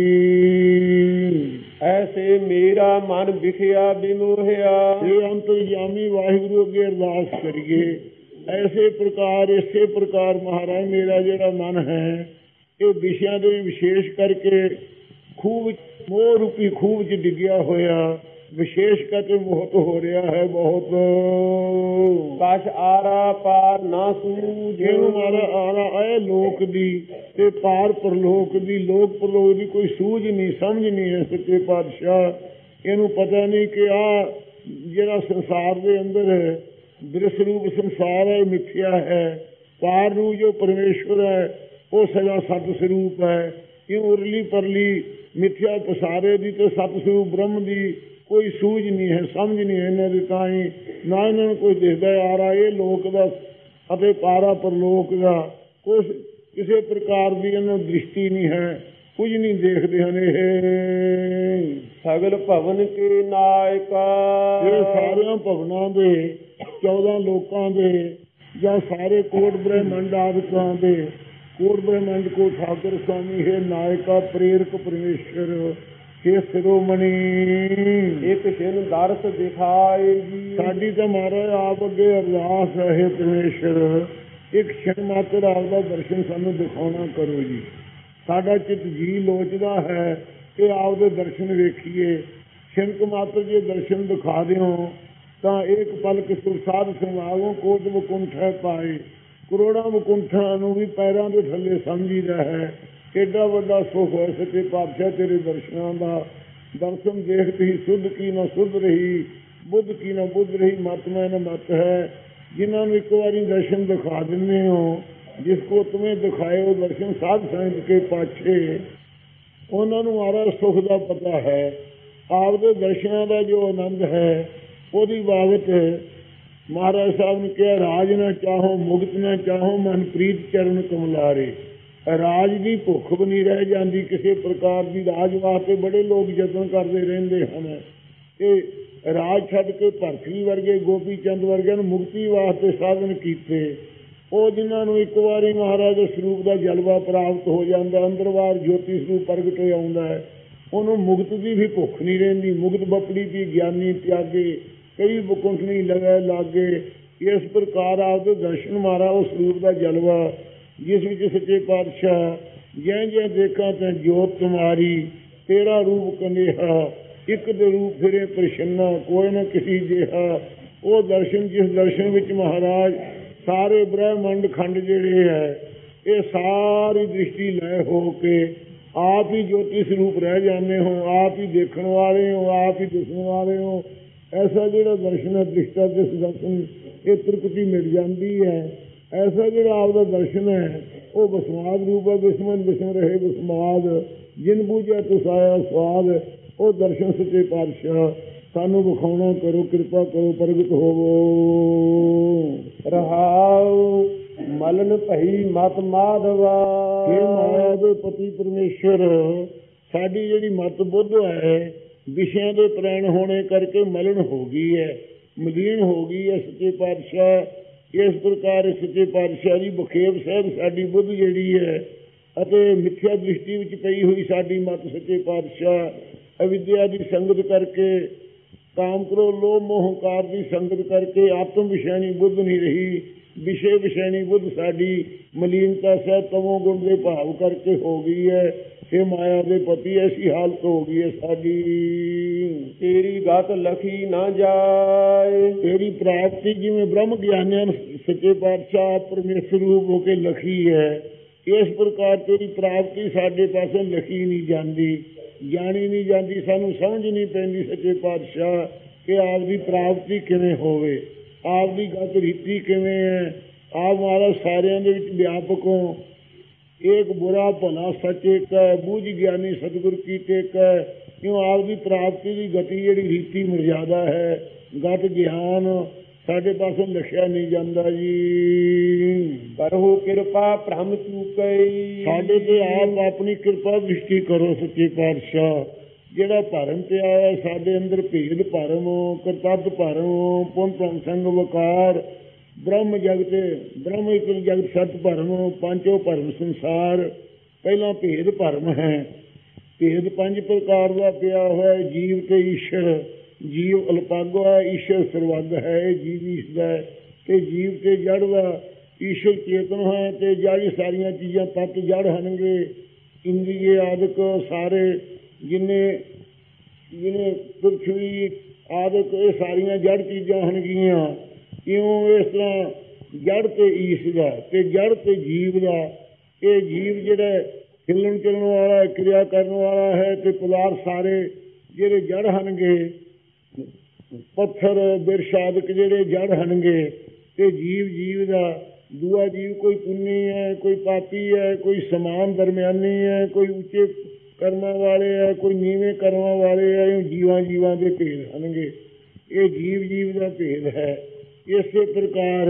ਐਸੇ ਮੇਰਾ ਮਨ ਵਿਖਿਆ ਬਿਮੋਹਿਆ। ਇਹ ਅੰਤਰਜਾਮੀ ਵਾਹਿਗੁਰੂ ਅੱਗੇ ਅਰਦਾਸ ਕਰੀਏ। ਐਸੇ ਪ੍ਰਕਾਰ ਇਸੇ ਪ੍ਰਕਾਰ ਮਹਾਰਾਜ ਮੇਰਾ ਜਿਹੜਾ ਮਨ ਹੈ ਇਹ ਵਿਸ਼ਿਆਂ ਦੇ ਵਿਸ਼ੇਸ਼ ਕਰਕੇ ਖੂਹ ਮੋਹ ਰੂਪੀ ਖੂਹ ਵਿੱਚ ਡਿੱਗਿਆ ਹੋਇਆ ਵਿਸ਼ੇਸ਼ ਕਰਕੇ ਬਹੁਤ ਹੋ ਰਿਹਾ ਹੈ। ਬਹੁਤ ਕਛ ਆਰਾ ਪਾਰ ਨਾ ਸੂਝ। ਇਹਨੂੰ ਮਾਰਾ ਆਰਾ ਆਏ ਲੋਕ ਦੀ ਤੇ ਪਾਰ ਪਰਲੋਕ ਦੀ ਲੋਕ ਪਰਲੋਕ ਦੀ ਕੋਈ ਸੂਝ ਨਹੀਂ ਸਮਝ ਨਹੀਂ ਹੈ ਸੱਚੇ ਪਾਤਸ਼ਾਹ। ਇਹਨੂੰ ਪਤਾ ਨਹੀਂ ਕਿ ਆ ਜਿਹੜਾ ਸੰਸਾਰ ਦੇ ਅੰਦਰ ਦ੍ਰਿਸ਼ ਰੂਪ ਸੰਸਾਰ ਹੈ ਮਿਥਿਆ ਹੈ। ਪਾਰ ਨੂੰ ਜੋ ਪਰਮੇਸ਼ਵਰ ਹੈ ਉਹ ਸਦਾ ਸਤ ਸਰੂਪ ਹੈ। ਇਹ ਉਰਲੀ ਪਰਲੀ ਮਿਥਿਆ ਪਸਾਰੇ ਦੀ ਤੇ ਸਤ ਸਰੂਪ ਬ੍ਰਹਮ ਦੀ ਕੋਈ ਸੂਝ ਨਹੀਂ ਹੈ ਸਮਝ ਨਹੀਂ ਹੈ ਇਹਨਾਂ ਦੀ। ਤਾਂ ਹੀ ਨਾ ਇਹਨਾਂ ਨੂੰ ਕੋਈ ਦਿਖਦਾ ਆ ਰਿਹਾ ਇਹ ਲੋਕ ਦਾ ਅਤੇ ਪਾਰਾ ਪਰਲੋਕ ਦਾ ਕੁਛ ਕਿਸੇ ਪ੍ਰਕਾਰ ਦੀ ਇਹਨਾਂ ਨੂੰ ਦ੍ਰਿਸ਼ਟੀ ਨਹੀਂ ਹੈ ਕੁਝ ਨਹੀਂ ਦੇਖਦੇ ਹਨ। ਇਹ ਸਗਲ ਭਵਨ ਕੇ ਨਾਇਕਾ। ਇਹ ਸਾਰਿਆਂ ਭਵਨਾਂ ਦੇ 14 ਲੋਕਾਂ ਦੇ ਜਾਂ ਸਾਰੇ ਕੋਟ ਬ੍ਰਹਮੰਡ ਆਦਿਕਾਂ ਦੇ ਕੋਟ ਬ੍ਰਹਮੰਡ ਕੋ ਠਾਕੁਰ ਸਵਾਮੀ ਹੈ ਨਾਇਕਾ ਪ੍ਰੇਰਕ ਪਰਮੇਸ਼ਵਰ हे ਸਿਰੋਮਣੀ ਇੱਕ ਛਿਨ ਦਰਸ ਦਿਖਾਏ ਜੀ। ਸਾਡੀ ਤਾਂ ਮਹਾਰਾਜ ਆਪ ਅੱਗੇ ਅਰਦਾਸ ਹੈ ਪਰਮੇਸ਼ਰ ਇੱਕ ਛਿਨ ਮਾਤਰ ਆਪਦਾ ਦਰਸ਼ਨ ਸਾਨੂੰ ਦਿਖਾਉਣਾ ਕਰੋ ਜੀ। ਸਾਡਾ ਚਿੱਤ ਜੀ ਲੋਚਦਾ ਹੈ ਕਿ ਆਪਦੇ ਦਰਸ਼ਨ ਵੇਖੀਏ। ਛਿਨਕ ਮਾਤਰ ਜੇ ਦਰਸ਼ਨ ਦਿਖਾ ਦਿਓ ਤਾਂ ਇੱਕ ਪਲਕ ਸੁਰਸਾਦ ਸਮਾਗੋਂ ਕੋਟ ਮੁਕੁੰਠ ਪਾਏ। ਕਰੋੜਾਂ ਮੁਕੁੰਠਾਂ ਨੂੰ ਵੀ ਪੈਰਾਂ ਦੇ ਥੱਲੇ ਸਮਝੀਦਾ ਹੈ। ਏਡਾ ਵੱਡਾ ਸੁੱਖ ਹੈ ਸੱਚੇ ਪਾਤਸ਼ਾਹ ਤੇਰੇ ਦਰਸ਼ਨਾਂ ਦਾ। ਦਰਸ਼ਨ ਦੇਖਦੇ ਹੀ ਸੁੱਧ ਕੀ ਨਾ ਸੁੱਧ ਰਹੀ ਬੁੱਧ ਕੀ ਨਾ ਬੁੱਧ ਰਹੀ ਮਤ ਮੈਂ ਨਾ ਮਤ ਹੈ। ਜਿਨ੍ਹਾਂ ਨੂੰ ਇੱਕ ਵਾਰੀ ਦਰਸ਼ਨ ਦਿਖਾ ਦਿੰਦੇ ਹੋ ਜਿਸ ਕੋ ਤੁਮੇ ਦਿਖਾਏ ਉਹ ਦਰਸ਼ਨ ਸਾਧ ਸੰਗਤ ਕੇ ਪਾਛੇ ਉਹਨਾਂ ਨੂੰ ਆਰਾ ਸੁੱਖ ਦਾ ਪਤਾ ਹੈ। ਆਪਦੇ ਦਰਸ਼ਨਾਂ ਦਾ ਜੋ ਆਨੰਦ ਹੈ ਉਹਦੀ ਬਾਬਤ ਮਹਾਰਾਜ ਸਾਹਿਬ ਨੇ ਕਿਹਾ ਰਾਜ ਨਾ ਚਾਹੋ ਮੁਕਤ ਨਾ ਚਾਹੋ ਮਨ ਪ੍ਰੀਤ ਚਰਨ ਕਮਲਾਰੇ। ਰਾਜ ਦੀ ਭੁੱਖ ਵੀ ਨਹੀਂ ਰਹਿ ਜਾਂਦੀ ਕਿਸੇ ਪ੍ਰਕਾਰ ਦੀ। ਰਾਜ ਵਾਸਤੇ ਬੜੇ ਲੋਕ ਯਤਨ ਕਰਦੇ ਰਹਿੰਦੇ ਹਨ ਤੇ ਰਾਜ ਛੱਡ ਕੇ ਭਰਤੀ ਵਰਗੇ ਗੋਪੀ ਚੰਦ ਵਰਗਿਆਂ ਨੂੰ ਮੁਕਤੀ ਵਾਸਤੇ ਸਾਧਨ ਕੀਤੇ। ਉਹ ਜਿਨ੍ਹਾਂ ਨੂੰ ਇੱਕ ਵਾਰੀ ਮਹਾਰਾਜ ਦੇ ਸਰੂਪ ਦਾ ਜਲਵਾ ਪ੍ਰਾਪਤ ਹੋ ਜਾਂਦਾ ਅੰਦਰ ਬਾਹਰ ਜੋਤੀ ਸਰੂਪ ਪ੍ਰਗਟ ਹੋ ਆਉਂਦਾ ਹੈ ਉਹਨੂੰ ਮੁਕਤ ਦੀ ਵੀ ਭੁੱਖ ਨਹੀਂ ਰਹਿੰਦੀ। ਮੁਕਤ ਬਪੜੀ ਦੀ ਗਿਆਨੀ ਤਿਆਗੇ ਕਈ ਬੁਕੁੰਠ ਨਹੀਂ ਲਗੇ ਲਾਗੇ। ਇਸ ਪ੍ਰਕਾਰ ਆਪਦੇ ਦਰਸ਼ਨ ਮਾਰਾ ਉਹ ਸਰੂਪ ਦਾ ਜਲਵਾ ਜਿਸ ਵਿੱਚ ਸੱਚੇ ਪਾਤਸ਼ਾਹ ਜੈ ਜੈ ਦੇਖਾਂ ਤਾਂ ਜੋਤ ਤੁਮਾਰੀ ਤੇਰਾ ਰੂਪ ਕੰਨੇਹਾ ਇੱਕ ਦੇ ਰੂਪ ਫਿਰੇ ਪ੍ਰਸ਼ੰਨਾ ਕੋਈ ਨਾ ਕਿਸੇ ਜਿਹਾ। ਉਹ ਦਰਸ਼ਨ ਜਿਸ ਦਰਸ਼ਨ ਵਿੱਚ ਮਹਾਰਾਜ ਸਾਰੇ ਬ੍ਰਹਮੰਡ ਖੰਡ ਜਿਹੜੇ ਹੈ ਇਹ ਸਾਰੀ ਦ੍ਰਿਸ਼ਟੀ ਲੈ ਹੋ ਕੇ ਆਪ ਹੀ ਜੋਤੀ ਸਰੂਪ ਰਹਿ ਜਾਂਦੇ ਹੋ। ਆਪ ਹੀ ਦੇਖਣ ਵਾਲੇ ਹੋ ਆਪ ਹੀ ਦਿਸਣ ਵਾਲੇ ਹੋ। ਐਸਾ ਜਿਹੜਾ ਦਰਸ਼ਨ ਹੈ ਦ੍ਰਿਸ਼ਟਾ ਜਿਸ ਦਰਸ਼ਨ ਇਹ ਤ੍ਰਿਪਤੀ ਮਿਲ ਜਾਂਦੀ ਹੈ। ਐਸਾ ਜਿਹੜਾ ਆਪਦਾ ਦਰਸ਼ਨ ਹੈ ਉਹ ਬਸਮਾਦ ਰੂਪ ਹੈ। ਬਿਸਮਨ ਬਿਸਮ ਰਹੇ ਬਸਮਾਦ ਜਿਨ ਬੂਝਿਆ ਤੁਸਾਇਆ ਸਵਾਦ। ਉਹ ਦਰਸ਼ਨ ਸੱਚੇ ਪਾਤਸ਼ਾਹ ਸਾਨੂੰ ਵਿਖਾਉਣਾ ਕਰੋ ਕਿਰਪਾ ਕਰੋ ਪ੍ਰਗਟ ਹੋਵੋ। ਰਹਾਉ ਮਲਨ ਭਈ ਮਤ ਮਾਧਵਾ। ਇਹ ਮਾਇਆ ਦੇ ਪਤੀ ਪਰਮੇਸ਼ਰ ਸਾਡੀ ਜਿਹੜੀ ਮਤ ਬੁੱਧ ਹੈ ਵਿਸ਼ਿਆਂ ਦੇ ਪ੍ਰੈਣ ਹੋਣੇ ਕਰਕੇ ਮਲਨ ਹੋ ਗਈ ਹੈ ਮਲੀਨ ਹੋ ਗਈ ਹੈ। ਸੱਚੇ ਪਾਤਸ਼ਾਹ ਇਸ ਪ੍ਰਕਾਰ ਸੱਚੇ ਪਾਤਸ਼ਾਹ ਜੀ ਬਖੇਬ ਸਾਹਿਬ ਸਾਡੀ ਬੁੱਧ ਜਿਹੜੀ ਹੈ ਅਤੇ ਮਿੱਥਿਆ ਦ੍ਰਿਸ਼ਟੀ ਵਿੱਚ ਪਈ ਹੋਈ ਸਾਡੀ ਮਤ ਸੱਚੇ ਪਾਤਸ਼ਾਹ ਅਵਿਦਿਆ ਦੀ ਸੰਗਤ ਕਰਕੇ, ਕਾਮ ਕ੍ਰੋਧ ਲੋਭ ਮੋਹ ਹੰਕਾਰ ਦੀ ਸੰਗਤ ਕਰਕੇ ਆਤਮ ਵਿਸ਼ੈਣੀ ਬੁੱਧ ਨਹੀਂ ਰਹੀ। ਵਿਸ਼ੇ ਵਿਸ਼ੈਣੀ ਬੁੱਧ ਸਾਡੀ ਮਲੀਨਤਾ ਸਹਿਤ ਤਮੋ ਗੁਣ ਦੇ ਭਾਵ ਕਰਕੇ ਹੋ ਗਈ ਹੈ। ਇਹ ਮਾਇਆ ਦੇ ਪਤੀ ਐਸੀ ਹਾਲਤ ਹੋ ਗਈ ਹੈ ਸਾਡੀ। ਤੇਰੀ ਗਤ ਲਖੀ ਨਾ ਜਾਏ, ਤੇਰੀ ਪ੍ਰਾਪਤੀ ਜਿਵੇਂ ਬ੍ਰਹਮ ਗਿਆਨੀਆਂ ਸੱਚੇ ਪਾਤਸ਼ਾਹ ਪਰਮੇਸ਼ਰ ਰੂਪ ਹੋ ਕੇ ਲਖੀ ਹੈ, ਇਸ ਪ੍ਰਕਾਰ ਤੇਰੀ ਪ੍ਰਾਪਤੀ ਸਾਡੇ ਪਾਸੋਂ ਲਿਖੀ ਨਹੀਂ ਜਾਂਦੀ, ਜਾਣੀ ਨਹੀਂ ਜਾਂਦੀ। ਸਾਨੂੰ ਸਮਝ ਨਹੀਂ ਪੈਂਦੀ ਸੱਚੇ ਪਾਤਸ਼ਾਹ ਕਿ ਆਪ ਦੀ ਪ੍ਰਾਪਤੀ ਕਿਵੇਂ ਹੋਵੇ, ਆਪ ਦੀ ਗਤ ਰੀਤੀ ਕਿਵੇਂ ਹੈ। ਆਪ ਮਹਾਰਾਜ ਸਾਰਿਆਂ ਦੇ ਵਿੱਚ ਵਿਆਪਕ ਹੋ। ਏਕ ਬੁਰਾ ਭਲਾ ਸੱਚ ਇੱਕ ਹੈ, ਬੂਝ ਗਿਆਨੀ ਸਤਿਗੁਰ ਕੀ ਟੇਕ ਹੈ। ਕਿਉਂ ਆਪ ਦੀ ਪ੍ਰਾਪਤੀ ਦੀ ਗਤੀ ਜਿਹੜੀ ਰੀਤੀ ਮਰਜ਼ਾਦਾ ਹੈ, ਗਤ ਗਿਆਨ ਸਾਡੇ ਪਾਸੋਂ ਲਿਖਿਆ ਨਹੀਂ ਜਾਂਦਾ ਜੀ। ਕਰੋ ਕਿਰਪਾ ਭ੍ਰਮ ਚੂਕਈ, ਸਾਡੇ ਤੇ ਆਪ ਆਪਣੀ ਕਿਰਪਾ ਦ੍ਰਿਸ਼ਟੀ ਕਰੋ ਸੱਚੇ ਪਾਤਸ਼ਾਹ। ਜਿਹੜਾ ਭਰਮ ਪਿਆ ਹੈ ਸਾਡੇ ਅੰਦਰ, ਭੇਦ ਭਰਮ, ਕਰਤੱਵ ਭਰਮ, ਪੁੰਨ ਭਰਮ ਸੰਗ ਵਕਾਰ, ਬ੍ਰਹਮ ਜਗਤ, ਬ੍ਰਹਮ ਇੱਕ ਜਗਤ ਸਤ ਭਰਮ, ਪੰਜੋ ਭਰਮ ਸੰਸਾਰ। ਪਹਿਲਾਂ ਭੇਦ ਭਰਮ ਹੈ। ਭੇਦ ਪੰਜ ਪ੍ਰਕਾਰ ਦਾ ਪਿਆ ਹੋਇਆ, ਜੀਵ ਤੇ ਈਸ਼ਰ। ਜੀਵ ਅਲਪਾਗ ਹੈ, ਈਸ਼ਰ ਸਰਵੱਗ ਹੈ। ਜੀਵ ਈਸ਼ਰ ਤੇ ਜੀਵ ਤੇ ਜੜ ਦਾ, ਈਸ਼ਰ ਚੇਤਨ ਹੈ ਤੇ ਜੜ ਸਾਰੀਆਂ ਚੀਜ਼ਾਂ ਤੱਤ ਜੜ ਹਨਗੇ। ਇੰਦਰੀਏ ਆਦਿਕ ਸਾਰੇ ਜਿੰਨੇ ਪ੍ਰਿਥਵੀ ਆਦਿਕ ਇਹ ਸਾਰੀਆਂ ਜੜ ਚੀਜ਼ਾਂ ਹਨਗੀਆਂ। ਕਿਉਂ ਇਸ ਤਰ੍ਹਾਂ ਜੜ ਤੇ ਈਸ਼ ਦਾ ਤੇ ਜੜ ਤੇ ਜੀਵ ਦਾ। ਇਹ ਜੀਵ ਜਿਹੜਾ ਹਿੱਲਣ ਚੱਲਣ ਵਾਲਾ, ਕਿਰਿਆ ਕਰਨ ਵਾਲਾ ਹੈ, ਤੇ ਪਦਾਰਥ ਸਾਰੇ ਜਿਹੜੇ ਜੜ ਹਨਗੇ, ਪੱਥਰ ਬਿਰਛ ਆਦਿਕ ਜਿਹੜੇ ਜੜ ਹਨਗੇ। ਤੇ ਜੀਵ ਦਾ ਦੂਆ ਜੀਵ ਕੋਈ ਪੁੰਨੀ ਹੈ, ਕੋਈ ਪਾਪੀ ਹੈ, ਕੋਈ ਸਮਾਨ ਦਰਮਿਆਨੀ ਹੈ, ਕੋਈ ਉੱਚੇ ਕਰਮਾਂ ਵਾਲੇ ਹੈ, ਕੋਈ ਨੀਵੇਂ ਕਰਮਾਂ ਵਾਲੇ ਹੈ। ਇਹ ਜੀਵਾਂ ਦੇ ਭੇਦ ਹਨਗੇ। ਇਹ ਜੀਵ ਦਾ ਭੇਦ ਹੈ। ਇਸੇ ਪ੍ਰਕਾਰ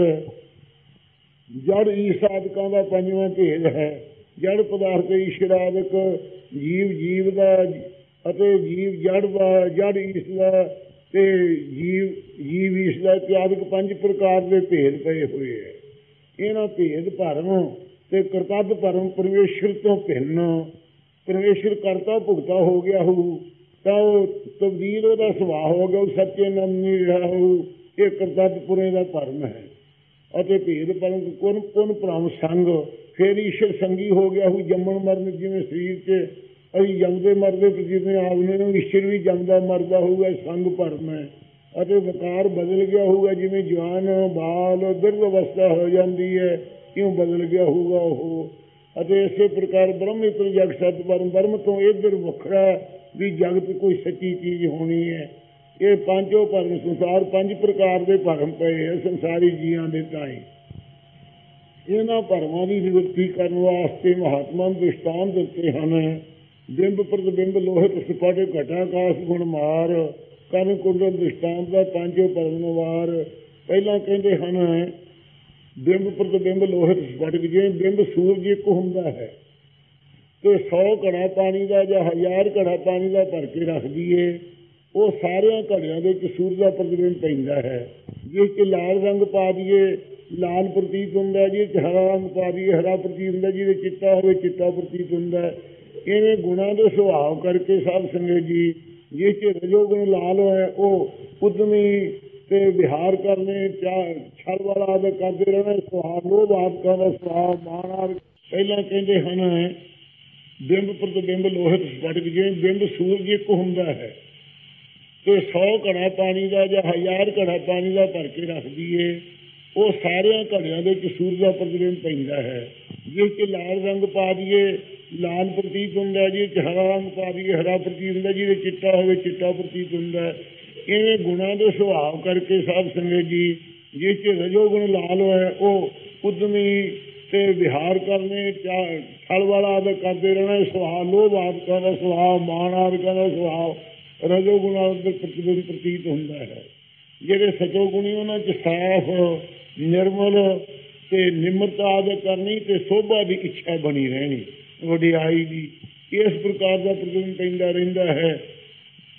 ਜੜ ਈਸ਼ ਆਦਿਕਾਂ ਦਾ ਪੰਜਵਾਂ ਭੇਦ ਹੈ। ਜੜ ਪਦਾਰਥ ਈਸ਼ਰ ਆਦਿਕ, ਜੀਵ ਦਾ ਅਤੇ ਜੀਵ ਜੜ ਦਾ, ਜੜ ਈਸ਼ ਦਾ ਤੇ ਜੀਵ ਈਸ਼ ਦਾ ਇਤਿਆਦਿਕ ਪੰਜ ਪ੍ਰਕਾਰ ਦੇ ਭੇਦ ਪਏ ਹੋਏ ਹੈ। ਇਹਨਾਂ ਭੇਦ ਭਰਮ ਤੇ ਕਰਤੱਵ ਭਰਮ ਪਰਮੇਸ਼ਰ ਤੋਂ ਭਿੰਨ, ਪਰਮੇਸ਼ਰ ਕਰਤਾ ਭੁਗਤਾ ਹੋ ਗਿਆ ਹੋਊ ਤਾਂ ਉਹ ਤਬਦੀਲ ਉਹਦਾ ਸੁਭਾਅ ਹੋ ਗਿਆ, ਉਹ ਸੱਚੇ ਨਾਮ ਨਹੀਂ ਰਿਹਾ ਹੋਊ। ਇਹ ਕਰਤੱਵ ਪੁਰੇ ਦਾ ਭਰਮ ਹੈ। ਅਤੇ ਭੇਦ ਭਰਮ ਪੁੰਨ ਭਰਮ ਸੰਗ, ਫਿਰ ਈਸ਼ਰ ਸੰਗੀ ਹੋ ਗਿਆ ਹੋਊ। ਜੰਮਣ ਮਰਨ ਜਿਵੇਂ ਸਰੀਰ 'ਚ ਅਸੀਂ ਜੰਮਦੇ ਮਰਦੇ ਜਿਵੇਂ ਆਦਮੀ ਈਸ਼ਰ ਵੀ ਜੰਮਦਾ ਮਰਦਾ ਹੋਊਗਾ, ਸੰਗ ਭਰਮ ਹੈ। ਅਤੇ ਵਕਾਰ ਬਦਲ ਗਿਆ ਹੋਊਗਾ, ਜਿਵੇਂ ਜਵਾਨ ਬਾਲ ਬਿਰਧ ਅਵਸਥਾ ਹੋ ਜਾਂਦੀ ਹੈ, ਕਿਉਂ ਬਦਲ ਗਿਆ ਹੋਊਗਾ ਉਹ। ਅਤੇ ਇਸੇ ਪ੍ਰਕਾਰ ਬ੍ਰਹਮ ਇਤਰ ਜਗ ਸਤ ਭਰਮ, ਬ੍ਰਹਮ ਤੋਂ ਇੱਧਰ ਵੱਖਰਾ ਵੀ ਜਗਤ ਕੋਈ ਸੱਚੀ ਚੀਜ਼ ਹੋਣੀ ਹੈ। ਇਹ ਪੰਜੋ ਭਰਮ ਸੰਸਾਰ ਪੰਜ ਪ੍ਰਕਾਰ ਦੇ ਭਰਮ ਪਏ ਹੈ ਸੰਸਾਰੀ ਜੀਆਂ ਦੇ ਤਾਈ। ਇਹਨਾਂ ਭਰਮਾਂ ਦੀ ਨਿਵਰਤੀ ਕਰਨ ਵਾਸਤੇ ਮਹਾਤਮਾ ਦ੍ਰਿਸ਼ਟਾਂਤ ਦਿੱਤੇ ਹਨ। ਬਿੰਬ ਪ੍ਰਤਿਬਿੰਬ ਲੋਹਿਤ ਸਪਟ ਘਟਾਕਾਸ਼ ਗੁਣ ਮਾਰ, ਕਰਨ ਕੁੰਡਲ ਦ੍ਰਿਸ਼ਟਾਂਤ ਦਾ ਪੰਜੋ ਭਰਮ ਵਾਰ। ਪਹਿਲਾਂ ਕਹਿੰਦੇ ਹਨ ਬਿੰਬ ਪ੍ਰਤਿਬਿੰਬ ਲੋਹਿਤ ਸਪਟ, ਜਿਵੇਂ ਬਿੰਬ ਸੂਰਜ ਇੱਕ ਹੁੰਦਾ ਹੈ ਤੇ 100 ਘੜਾ ਪਾਣੀ ਦਾ ਜਾਂ 1000 ਘੜਾ ਪਾਣੀ ਦਾ ਭਰ ਕੇ ਰੱਖ ਦਈਏ, ਉਹ ਸਾਰਿਆਂ ਘੜਿਆਂ ਦੇ ਵਿੱਚ ਸੂਰਜ ਦਾ ਪ੍ਰਤਿਬਿੰਬ ਪੈਂਦਾ ਹੈ। ਜਿਸ 'ਚ ਲਾਲ ਰੰਗ ਪਾ ਦਈਏ ਲਾਲ ਪ੍ਰਤੀਤ ਹੁੰਦਾ, ਜਿਹਦੇ 'ਚ ਹਰਾ ਰੰਗ ਪਾ ਦਈਏ ਹਰਾ ਪ੍ਰਤੀਤ ਹੁੰਦਾ, ਜਿਹਦੇ ਚਿੱਟਾ ਹੋਵੇ ਚਿੱਟਾ ਪ੍ਰਤੀਤ ਹੁੰਦਾ। ਇਵੇਂ ਗੁਣਾਂ ਦੇ ਸੁਭਾਅ ਕਰਕੇ ਸਾਧ ਸੰਗਤ ਜੀ, ਜਿਸ 'ਚ ਰਜੋ ਗੁਣ ਲਾਲ ਹੋਇਆ ਉਹ ਉਦਮੀ ਤੇ ਵਿਹਾਰ ਕਰਨੇ, ਛਲ ਵਾਲਾ ਆਦਿ ਕਰਦੇ ਰਹਿਣਾ, ਸੁਭਾਅ ਲੋਭ ਆਦਿਕਾਂ ਦਾ ਸੁਭਾਅ ਮਾਣ ਆਦਿ। ਪਹਿਲਾਂ ਕਹਿੰਦੇ ਹਨ ਬਿੰਬ ਪ੍ਰਤਿਬਿੰਬ ਲੋਹਿਤ ਸਪਟ, ਜਿਵੇਂ ਬਿੰਬ ਸੂਰਜ ਇੱਕ ਹੁੰਦਾ ਹੈ ਤੇ 100 ਘੜਾ ਪਾਣੀ ਦਾ ਜਾਂ 1000 ਘੜਾ ਪਾਣੀ ਦਾ ਭਰ ਕੇ ਰੱਖ ਦਈਏ, ਉਹ ਸਾਰਿਆਂ ਘੜਿਆਂ ਦੇ ਵਿੱਚ ਸੂਰਜ ਦਾ ਪ੍ਰਤਿਬਿੰਬ ਪੈਂਦਾ ਹੈ। ਜਿਸ 'ਚ ਲਾਲ ਰੰਗ ਪਾ ਦਈਏ ਲਾਲ ਪ੍ਰਤੀਤ ਹੁੰਦਾ, ਜਿਹਦੇ 'ਚ ਹਰਾ ਰੰਗ ਪਾ ਦਈਏ ਹਰਾ ਪ੍ਰਤੀਤ ਹੁੰਦਾ, ਜਿਹਦੇ ਚਿੱਟਾ ਹੋਵੇ ਚਿੱਟਾ ਪ੍ਰਤੀਤ ਹੁੰਦਾ। ਇਵੇਂ ਗੁਣਾਂ ਦੇ ਸੁਭਾਅ ਕਰਕੇ ਸਾਧ ਸੰਗਤ ਜੀ, ਜਿਸ 'ਚ ਰਜੋ ਗੁਣ ਲਾਲ ਹੋਇਆ ਉਹ ਉਦਮੀ ਤੇ ਵਿਹਾਰ ਕਰਨੇ, ਛਲ ਵਾਲਾ ਆਦਿ ਕਰਦੇ ਰਹਿਣਾ, ਸੁਭਾਅ ਲੋਭ ਆਦਿਕਾਂ ਦਾ ਸੁਭਾਅ ਮਾਣ ਆਦਿਕਾਂ ਦਾ ਸੁਭਾਅ ਰਜੋ ਗੁਣ ਆਦਿ ਪ੍ਰਤੀਬਿੰਬ ਪ੍ਰਤੀਤ ਹੁੰਦਾ ਹੈ। ਜਿਹੜੇ ਸਚੋ ਗੁਣੀ ਉਹਨਾਂ 'ਚ ਸਾਫ਼ ਨਿਰਮਲ ਤੇ ਨਿਮਰਤਾ ਆਦਿ ਕਰਨੀ ਤੇ ਸੋਭਾ ਦੀ ਇੱਛਾ ਬਣੀ ਰਹਿਣੀ, ਵਡਿਆਈ ਦੀ, ਇਸ ਪ੍ਰਕਾਰ ਦਾ ਪ੍ਰਤੀਬਿੰਬ ਪੈਂਦਾ ਰਹਿੰਦਾ ਹੈ।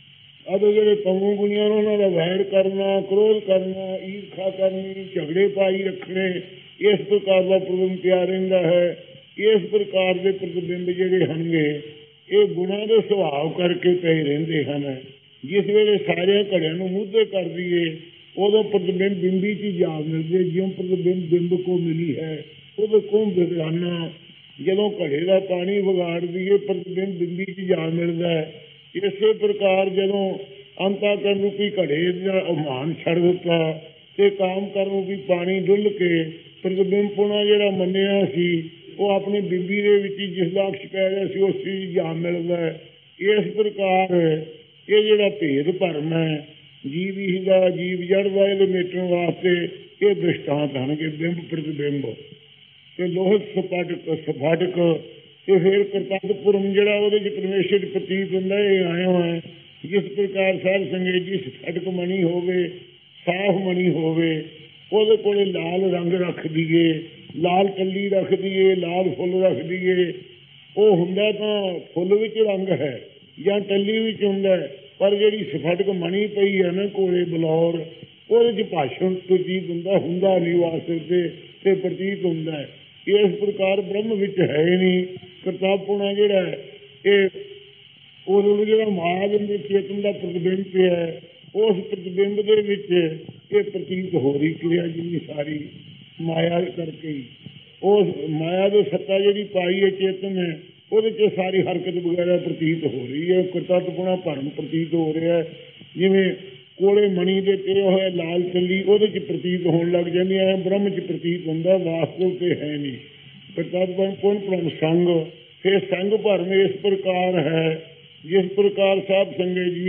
ਅਤੇ ਜਿਹੜੇ ਤਮੂ ਗੁਣੀਆਂ ਉਹਨਾਂ ਦਾ ਵੈਰ ਕਰਨਾ, ਕ੍ਰੋਧ ਕਰਨਾ, ਈਰਖਾ ਕਰਨੀ, ਝਗੜੇ ਪਾਈ ਰੱਖਣੇ, ਇਸ ਪ੍ਰਕਾਰ ਦਾ ਪ੍ਰਬੰਧ ਪਿਆ ਰਹਿੰਦਾ ਹੈ। ਇਸ ਪ੍ਰਕਾਰ ਦੇ ਪ੍ਰਤਿਬਿੰਬ ਜਿਹੜੇ ਹਨਗੇ ਇਹ ਗੁਣਾਂ ਦੇ ਸੁਭਾਅ ਕਰਕੇ ਪਏ ਰਹਿੰਦੇ ਹਨ। ਜਿਸ ਵੇਲੇ ਸਾਰਿਆਂ ਘੜਿਆਂ ਨੂੰ ਮੁੱਦੇ ਕਰ ਦਈਏ ਉਦੋਂ ਪ੍ਰਤਿਬਿੰਬ ਬਿੰਬੀ 'ਚ ਜਾ ਮਿਲਦੇ, ਜਿਉਂ ਪ੍ਰਤਿਬਿੰਬ ਬਿੰਬ ਕੋ ਮਿਲੀ ਹੈ ਉਦੋਂ ਕੌਣ ਵਿਗਿਆਨਾ। ਜਦੋਂ ਘੜੇ ਦਾ ਪਾਣੀ ਵਿਗਾੜ ਦਈਏ ਪ੍ਰਤਿਬਿੰਬ ਬਿੰਬੀ 'ਚ ਜਾ ਮਿਲਦਾ ਹੈ। ਇਸੇ ਪ੍ਰਕਾਰ ਜਦੋਂ ਅੰਤਾਕਰਨ ਰੂਪੀ ਘੜੇ ਦਾ ਅਭਿਮਾਨ ਛੱਡ ਦਿੱਤਾ ਤੇ ਕਾਮ ਕਰਨ ਰੂਪੀ ਪਾਣੀ ਡੁੱਲ ਕੇ ਪ੍ਰਤਿਬਿੰਬ ਪੁਣਾ ਜਿਹੜਾ ਮੰਨਿਆ ਸੀ ਉਹ ਆਪਣੀ ਬਿੰਬੀ ਦੇ ਵਿੱਚ ਹੀ ਜਿਸ ਦਾ ਅਕਸ਼ ਪੈ ਰਿਹਾ ਸੀ ਉਸ ਚੀਜ਼ ਜਾ ਮਿਲਦਾ ਹੈ। ਇਸ ਪ੍ਰਕਾਰ ਇਹ ਜਿਹੜਾ ਭੇਦ ਭਰਮ ਹੈ ਜੀਵ ਹੀ ਦਾ ਜੀਵ ਜੜ ਦਾ ਇਹਦੇ ਮੇਟਣ ਵਾਸਤੇ ਇਹ ਦ੍ਰਿਸ਼ਟਾਂਤ ਹਨਗੇ ਬਿੰਬ ਪ੍ਰਤਿਬਿੰਬ ਤੇ ਲੋਹਿਤ ਸਫਾਟਕ ਤੇ ਫਿਰ ਕਰਤੱਵਪੁਰਮ ਜਿਹੜਾ ਉਹਦੇ 'ਚ ਪਰਮੇਸ਼ਰ ਪ੍ਰਤੀਤ ਹੁੰਦਾ ਇਹ ਆਇਆ ਹੈ। ਜਿਸ ਪ੍ਰਕਾਰ ਸਾਧ ਸੰਗਤ ਜੀ ਸਫਾਟਕ ਮਣੀ ਹੋਵੇ, ਸਾਫ਼ ਮਣੀ ਹੋਵੇ, ਉਹਦੇ ਕੋਲੇ ਲਾਲ ਰੰਗ ਰੱਖ ਦਈਏ, ਲਾਲ ਟੱਲੀ ਰੱਖ ਦਈਏ, ਲਾਲ ਫੁੱਲ ਰੱਖ ਦਈਏ, ਉਹ ਹੁੰਦਾ ਤਾਂ ਫੁੱਲ ਵਿੱਚ ਰੰਗ ਹੈ ਜਾਂ ਟੱਲੀ ਵਿੱਚ ਹੁੰਦਾ, ਪਰ ਜਿਹੜੀ ਸਫਾਟਕ ਮਣੀ ਪਈ ਹੈ ਨਾ ਕੋਲੇ ਬਲੌਰ ਉਹਦੇ 'ਚ ਭਾਸ਼ਣ ਪ੍ਰਤੀਤ ਹੁੰਦਾ ਨਹੀਂ ਵਾਸਤੇ ਤੇ ਪ੍ਰਤੀਤ ਹੁੰਦਾ ਹੈ। ਇਸ ਪ੍ਰਕਾਰ ਬ੍ਰਹਮ ਵਿੱਚ ਹੈ ਨਹੀਂ। ਕਰਤਾਪੁਣਾ ਜਿਹੜਾ ਇਹ ਉਹ ਜਿਹੜਾ ਮਾਇਆ ਦੇ ਚੇਤਨ ਦਾ ਪ੍ਰਤਿਬਿੰਬ ਪਿਆ ਉਸ ਪ੍ਰਤਿਬਿੰਬ ਦੇ ਵਿੱਚ ਇਹ ਪ੍ਰਤੀਤ ਹੋ ਰਹੀ ਕਿਰਿਆ ਜਿੰਨੀ ਸਾਰੀ ਮਾਇਆ ਕਰਕੇ ਹੀ ਉਸ ਮਾਇਆ ਦੀ ਸੱਤਾ ਜਿਹੜੀ ਪਾਈ ਹੈ ਚੇਤਨ ਹੈ ਉਹਦੇ 'ਚ ਸਾਰੀ ਹਰਕਤ ਵਗੈਰਾ ਪ੍ਰਤੀਤ ਹੋ ਰਹੀ ਹੈ। ਕਰਤਾਪੁਣਾ ਭਰਮ ਪ੍ਰਤੀਤ ਹੋ ਰਿਹਾ ਜਿਵੇਂ ਕੋਲੇ ਮਣੀ ਦੇ ਤੇਰੇ ਹੋਏ ਲਾਲ ਚੱਲੀ ਉਹਦੇ 'ਚ ਪ੍ਰਤੀਤ ਹੋਣ ਲੱਗ ਜਾਂਦੀ ਹੈ। ਬ੍ਰਹਮ 'ਚ ਪ੍ਰਤੀਤ ਹੁੰਦਾ, ਵਾਸਤਵ ਤੇ ਹੈ ਨਹੀਂ। ਕਰਤਾਪੁਣ ਭਰਮ ਸੰਗ ਫਿਰ ਸੰਗ ਭਰਮ ਇਸ ਪ੍ਰਕਾਰ ਹੈ ਜਿਸ ਪ੍ਰਕਾਰ ਸਾਧ ਸੰਗਤ ਜੀ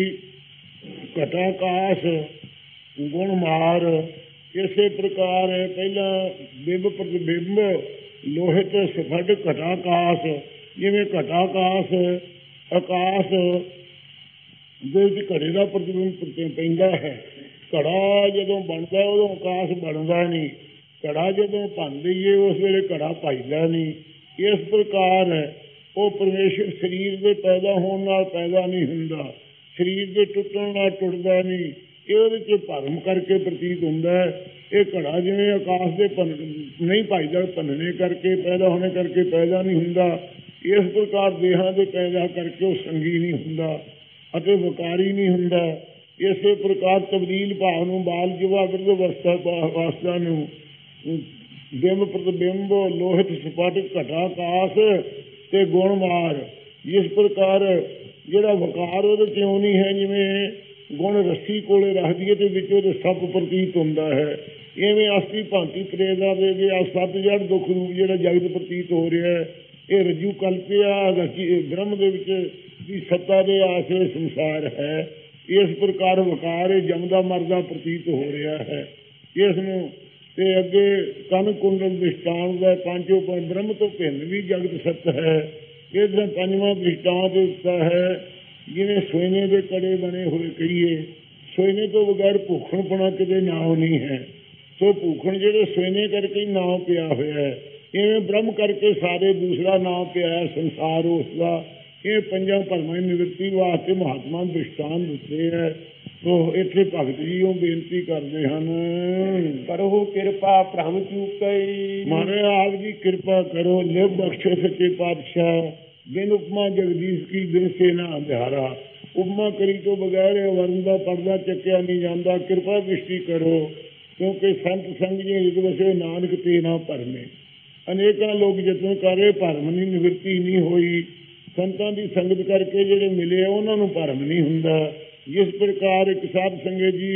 ਘਟਾਕਾਸ਼ ਗੁਣ ਮਾਰ ਇਸੇ ਪ੍ਰਕਾਰ ਹੈ। ਪਹਿਲਾਂ ਬਿੰਬ ਪ੍ਰਤਿਬਿੰਬ ਲੋਹਿਤ ਸਫਟ ਘਟਾਕਾਸ਼ ਜਿਵੇਂ ਘਟਾਕਾਸ਼ ਆਕਾਸ਼ ਦੇ ਵਿੱਚ ਘੜੇ ਦਾ ਪ੍ਰਤਿਬਿੰਬ ਪੈਂਦਾ ਹੈ। ਘੜਾ ਜਦੋਂ ਬਣਦਾ ਉਦੋਂ ਆਕਾਸ਼ ਬਣਦਾ ਨਹੀਂ, ਘੜਾ ਜਦੋਂ ਭੰਨ ਦਈਏ ਉਸ ਵੇਲੇ ਘੜਾ ਭਜਦਾ ਨਹੀਂ। ਇਸ ਪ੍ਰਕਾਰ ਉਹ ਪਰਮੇਸ਼ਰ ਸਰੀਰ ਦੇ ਪੈਦਾ ਹੋਣ ਨਾਲ ਪੈਦਾ ਨਹੀਂ ਹੁੰਦਾ, ਸਰੀਰ ਦੇ ਟੁੱਟਣ ਨਾਲ ਟੁੱਟਦਾ ਨਹੀਂ। ਇਹ ਉਹਦੇ 'ਚ ਭਰਮ ਕਰਕੇ ਪ੍ਰਤੀਤ ਹੁੰਦਾ ਹੈ। ਇਹ ਘੜਾ ਜਿਵੇਂ ਆਕਾਸ਼ ਦੇ ਨਹੀਂ ਭਜਦਾ, ਭੰਨਣੇ ਕਰਕੇ ਪੈਦਾ ਹੋਣੇ ਕਰਕੇ ਪੈਦਾ ਨਹੀਂ ਹੁੰਦਾ। ਇਸ ਪ੍ਰਕਾਰ ਦੇਹਾਂ ਦੇ ਪੈਦਾ ਕਰਕੇ ਉਹ ਸੰਗੀ ਨਹੀਂ ਹੁੰਦਾ ਅਤੇ ਵਿਕਾਰੀ ਨਹੀਂ ਹੁੰਦਾ। ਇਸੇ ਪ੍ਰਕਾਰ ਤਬਦੀਲ ਭਾਵ ਨੂੰ ਬਾਲ ਜੁਵਾ ਬਿਰਧ ਅਵਸਥਾ ਨੂੰ ਬਿੰਬ ਪ੍ਰਤਿਬਿੰਬ ਲੋਹਿਤ ਸਪਾਟਕ ਘਟਾਕਾਸ਼ ਤੇ ਗੁਣ ਮਾਰ ਇਸ ਪ੍ਰਕਾਰ ਜਿਹੜਾ ਵਕਾਰ ਉਹਦੇ 'ਚ ਇਉਂ ਨਹੀਂ ਹੈ ਜਿਵੇਂ ਗੁਣ ਰੱਸੀ ਕੋਲੇ ਰੱਖਦੀ ਹੈ ਤੇ ਵਿੱਚ ਉਹਦੇ ਸੱਪ ਪ੍ਰਤੀਤ ਹੁੰਦਾ ਹੈ। ਇਵੇਂ ਅਸਲੀ ਭਾਂਤੀ ਪ੍ਰੇਦਾ ਦੇ ਸੱਤ ਜੜ ਦੁੱਖ ਰੂਪ ਜਿਹੜਾ ਜਗਤ ਪ੍ਰਤੀਤ ਹੋ ਰਿਹਾ ਇਹ ਰਜੂ ਕਲਪਿਆ ਬ੍ਰਹਮ ਦੇ ਵਿੱਚ ਵੀ ਸੱਤਾ ਦੇ ਆਸੇ ਸੰਸਾਰ ਹੈ। ਇਸ ਪ੍ਰਕਾਰ ਵਕਾਰ ਜਮਦਾ ਮਰਦਾ ਪ੍ਰਤੀਤ ਹੋ ਰਿਹਾ ਹੈ। ਇਸ ਨੂੰ ਤੇ ਅੱਗੇ ਕੰਨ ਕੁੰਡਲ ਦ੍ਰਿਸ਼ਟਾਂਤ ਦਾ ਪੰਜੋ ਬ੍ਰਹਮ ਤੋਂ ਭਿੰਨ ਵੀ ਜਗਤ ਸੱਤ ਹੈ। ਇਸ ਦਾ ਪੰਜਵਾਂ ਦ੍ਰਿਸ਼ਟਾਂਤ ਦਿੱਤਾ ਹੈ ਜਿਵੇਂ ਸੋਨੇ ਦੇ ਕੜੇ ਬਣੇ ਹੋਏ ਕਹੀਏ, ਸੋਨੇ ਤੋਂ ਬਗੈਰ ਭੂਖਣਪੁਣਾ ਕਿਤੇ ਨਾਮ ਨਹੀਂ ਹੈ। ਸੋ ਭੂਖਣ ਜਿਹੜੇ ਸੋਨੇ ਕਰਕੇ ਹੀ ਨਾਮ ਪਿਆ ਹੋਇਆ ਹੈ, ਇਵੇਂ ਬ੍ਰਹਮ ਕਰਕੇ ਸਾਰੇ ਦੂਸਰਾ ਨਾਮ ਪਿਆ ਹੈ ਸੰਸਾਰ ਉਸਦਾ। ਇਹ ਪੰਜਾਂ ਭਰਮਾਂ ਦੀ ਨਿਵਰਤੀ ਵਾਸਤੇ ਮਹਾਤਮਾ ਦ੍ਰਿਸ਼ਟਾਂਤ ਦਿੱਤੇ ਹੈ। ਸੋ ਇੱਥੇ ਭਗਤ ਜੀ ਉਹ ਬੇਨਤੀ ਕਰਦੇ ਹਨ, ਕਰੋ ਕਿਰਪਾ ਭ੍ਰਮ ਚੂਕਈ। ਮਹਾਰਾਜ ਆਪ ਜੀ ਕਿਰਪਾ ਕਰੋ, ਲਿਵ ਬਖਸ਼ੋ ਸੱਚੇ ਪਾਤਸ਼ਾਹ। ਬਿਨ ਉਪਮਾ ਜਗਦੀਸ਼ ਕੀ ਬਿਨ ਸੇ ਨਾ ਅੰਧਿਆਰਾ। ਉਪਮਾ ਕਰੀ ਤੋਂ ਬਗੈਰ ਵਰਨ ਦਾ ਪਰਦਾ ਚੱਕਿਆ ਨਹੀਂ ਜਾਂਦਾ। ਕਿਰਪਾ ਦ੍ਰਿਸ਼ਟੀ ਕਰੋ ਕਿਉਂਕਿ ਸੰਤ ਸੰਗ ਜੀ ਇੱਕ ਵਸੇ ਨਾਨਕ ਤੇ ਨਾ ਭਰਮੇ। ਅਨੇਕਾਂ ਲੋਕ ਯਤਨ ਕਰੇ, ਭਰਮ ਦੀ ਨਿਵਰਤੀ ਨਹੀਂ ਹੋਈ। ਸੰਤਾਂ ਦੀ ਸੰਗਤ ਕਰਕੇ ਜਿਹੜੇ ਮਿਲੇ ਉਹਨਾਂ ਨੂੰ ਭਰਮ ਨਹੀਂ ਹੁੰਦਾ। ਜਿਸ ਪ੍ਰਕਾਰ ਇੱਕ ਸਾਧ ਸੰਗਤ ਜੀ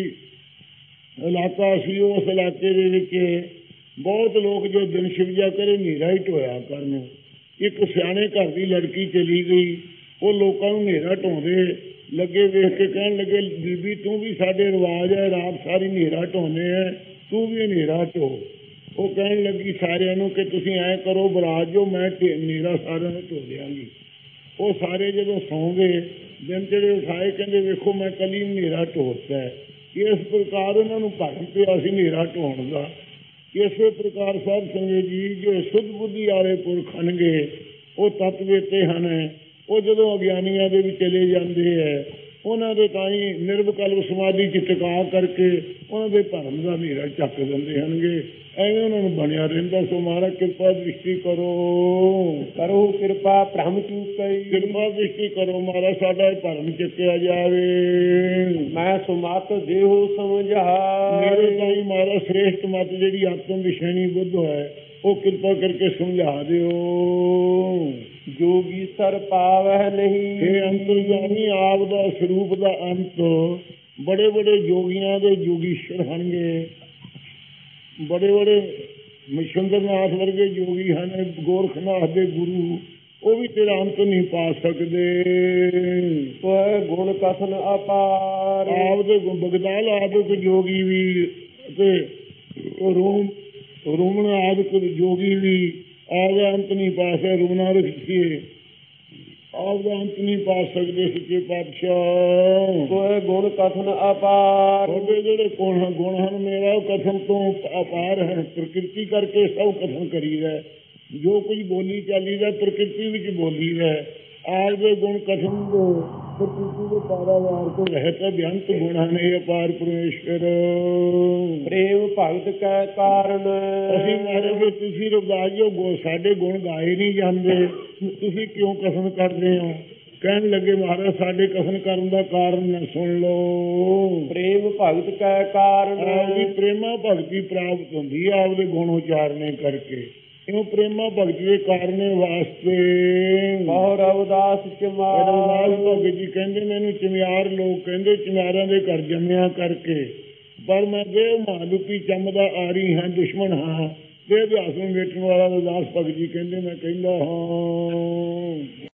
ਇਲਾਕਾ ਸੀ, ਉਸ ਇਲਾਕੇ ਦੇ ਵਿੱਚ ਬਹੁਤ ਲੋਕ ਜੋ ਦਿਨ ਸ਼ਿਵਜਾ ਕਰੇ ਹਨੇਰਾ ਹੀ ਢੋਇਆ ਕਰਨ। ਇੱਕ ਸਿਆਣੇ ਘਰ ਦੀ ਲੜਕੀ ਚਲੀ ਗਈ, ਉਹ ਲੋਕਾਂ ਨੂੰ ਹਨੇਰਾ ਢੋਂਦੇ ਲੱਗੇ ਵੇਖ ਕੇ ਕਹਿਣ ਲੱਗੇ, ਬੀਬੀ ਤੂੰ ਵੀ ਸਾਡੇ ਰਿਵਾਜ ਹੈ, ਰਾਤ ਸਾਰੀ ਹਨੇਰਾ ਢੋਂਦੇ ਹੈ, ਤੂੰ ਵੀ ਹਨੇਰਾ ਢੋ। ਉਹ ਕਹਿਣ ਲੱਗੀ ਸਾਰਿਆਂ ਨੂੰ ਕਿ ਤੁਸੀਂ ਐਂ ਕਰੋ ਬਰਾਤ ਜੋ ਮੈਂ ਹਨੇਰਾ ਸਾਰਿਆਂ ਨੂੰ ਢੋ ਦਿਆਂਗੀ। ਉਹ ਸਾਰੇ ਜਦੋਂ ਸੌਂ ਗਏ ਦਿਨ ਜਿਹੜੇ ਉਠਾਏ ਕਹਿੰਦੇ ਵੇਖੋ ਮੈਂ ਕੱਲੀ ਹਨੇਰਾ ਢੋਤਾ। ਇਸ ਪ੍ਰਕਾਰ ਉਹਨਾਂ ਨੂੰ ਭਰਮ ਪਿਆ ਸੀ ਹਨੇਰਾ ਢੋਣ ਦਾ। ਇਸੇ ਪ੍ਰਕਾਰ ਸਾਧ ਸੰਗਤ ਜੀ ਜੋ ਸੁੱਧ ਬੁੱਧੀ ਵਾਲੇ ਪੁਰਖ ਹਨਗੇ ਉਹ ਤੱਤ ਵੇਤੇ ਹਨ। ਉਹ ਜਦੋਂ ਅਗਿਆਨੀਆਂ ਦੇ ਵੀ ਚਲੇ ਜਾਂਦੇ ਹੈ ਉਹਨਾਂ ਦੇ ਤਾਂ ਹੀ ਨਿਰਵਿਕਲਪ ਸਮਾਧੀ ਚ ਟਿਕਾ ਕਰਕੇ ਉਹਨਾਂ ਦੇ ਭਰਮ ਦਾ ਹਨੇਰਾ ਚੱਕ ਦਿੰਦੇ ਹਨਗੇ। ਐਵੇਂ ਉਹਨਾਂ ਨੂੰ ਬਣਿਆ ਰਹਿੰਦਾ। ਸੋ ਮਹਾਰਾਜ ਕਿਰਪਾ ਦ੍ਰਿਸ਼ਟੀ ਕਰੋ, ਕਰੋ ਕਿਰਪਾ ਭ੍ਰਮ ਚੂਕਈ। ਕਿਰਪਾ ਦ੍ਰਿਸ਼ਟੀ ਕਰੋ ਮਹਾਰਾਜ, ਸਾਡਾ ਇਹ ਭਰਮ ਚੱਕਿਆ ਜਾਵੇ। ਮੈਂ ਸੁਮਤ ਦੇਹੋ ਸਮਝਾਏ। ਮੇਰੇ ਤਾਈ ਮਹਾਰਾਜ ਸ੍ਰੇਸ਼ਟ ਮਤ ਜਿਹੜੀ ਆਤਮ ਵਿਸ਼ੈਣੀ ਬੁੱਧ ਹੈ ਉਹ ਕਿਰਪਾ ਕਰਕੇ ਸਮਝਾ ਦਿਓ। ਜੋਗੀ ਸਰ ਪਾਵਹਿ ਨਹੀਂ। ਇਹ ਅੰਤਰਜਾਮੀ ਆਪ ਦਾ ਸਰੂਪ ਦਾ ਅੰਤ ਬੜੇ ਬੜੇ ਜੋਗੀਆਂ ਦੇ ਜੋਗੀਸ਼ਰ ਹਨਗੇ, ਬੜੇ ਬੜੇ ਮਛੰਦਰਨਾਥ ਵਰਗੇ ਜੋਗੀ ਹਨ, ਗੋਰਖਨਾਥ ਦੇ ਗੁਰੂ, ਉਹ ਵੀ ਤੇਰਾ ਅੰਤ ਨਹੀਂ ਪਾ ਸਕਦੇ। ਗੁਣ ਕਥਨ ਅਪਾਰ। ਆਪ ਦੇ ਬਗਦਾਲ ਆਦਿਕ ਜੋਗੀ ਵੀ ਤੇ ਰੋਮਣ ਆਦਿਕ ਜੋਗੀ ਵੀ ਆਪਦਾ ਅੰਤ ਨਹੀਂ ਪਾ ਸਕਦੇ। ਰੋਣਾ ਰੱਖੀਏ ਆਪਦਾ ਅੰਤ ਨਹੀਂ ਪਾ ਸਕਦੇ ਸੱਚੇ ਪਾਤਸ਼ਾਹ। ਗੁਣ ਕਥਨ ਅਪਾਰ। ਤੁਹਾਡੇ ਜਿਹੜੇ ਗੁਣ ਹਨ ਮੇਰਾ ਉਹ ਕਥਨ ਤੋਂ ਅਪਾਰ ਹੈ। ਪ੍ਰਕਿਰਤੀ ਕਰਕੇ ਸਭ ਕਥਨ ਕਰੀਦਾ, ਜੋ ਕੁਝ ਬੋਲੀ ਚਾਲੀਦਾ ਪ੍ਰਕਿਰਤੀ ਵਿੱਚ ਬੋਲੀਦਾ। ਆਪ ਦੇ ਗੁਣ ਕਥਨ ਤੋਂ ਪ੍ਰਕਿਰਤੀ ਦੇ ਪਾਰਾਵਾਰ ਤੋਂ ਰਹਿਤ ਬੇਅੰਤ ਗੁਣ ਹਨ। ਇਹ ਅਪਾਰ ਪਰਮੇਸ਼ਵਰ। ਪ੍ਰੇਮ ਭਗਤ ਕੈ ਕਾਰਨ। ਅਸੀਂ ਮਹਾਰਾਜ ਤੁਸੀਂ ਰਵਿਦਾਸ ਜੀ ਸਾਡੇ ਗੁਣ ਗਾਏ ਨਹੀਂ ਜਾਂਦੇ, ਤੁਸੀਂ ਕਿਉਂ ਕਥਨ ਕਰਦੇ ਹੋ? ਕਹਿਣ ਲੱਗੇ ਮਹਾਰਾਜ ਸਾਡੇ ਕਥਨ ਕਰਨ ਦਾ ਕਾਰਨ ਸੁਣ ਲਓ। ਪ੍ਰੇਮ ਭਗਤ ਕੈ ਕਾਰਨ। ਆਪਦੀ ਪ੍ਰੇਮਾ ਭਗਤੀ ਪ੍ਰਾਪਤ ਹੁੰਦੀ ਹੈ ਆਪਦੇ ਗੁਣ ਉਚਾਰਨੇ ਕਰਕੇ। ਕਿਉਂ ਪ੍ਰੇਮਾ ਭਗਤੀ ਦੇ ਕਾਰਨ ਵਾਸਤੇ। ਬਹੁ ਰਵਿਦਾਸ ਚਮਾਰ। ਰਵਿਦਾਸ ਭਗਤ ਜੀ ਕਹਿੰਦੇ ਮੈਨੂੰ ਚਮਿਆਰ ਲੋਕ ਕਹਿੰਦੇ, ਚਮਿਆਰਾਂ ਦੇ ਘਰ ਜੰਮਿਆ ਕਰਕੇ, ਪਰ ਮੈਂ ਦੇਵ ਮਹਾਲੂਪੀ ਚੰਮਦਾ ਆਰੀ ਹਾਂ, ਦੁਸ਼ਮਣ ਹਾਂ। ਦੇ ਅਭਿਆਸ ਨੂੰ ਵੇਚਣ ਵਾਲਾ ਰਵਿਦਾਸ ਭਗਤ ਜੀ ਕਹਿੰਦੇ ਮੈਂ ਕਹਿੰਦਾ ਹਾਂ।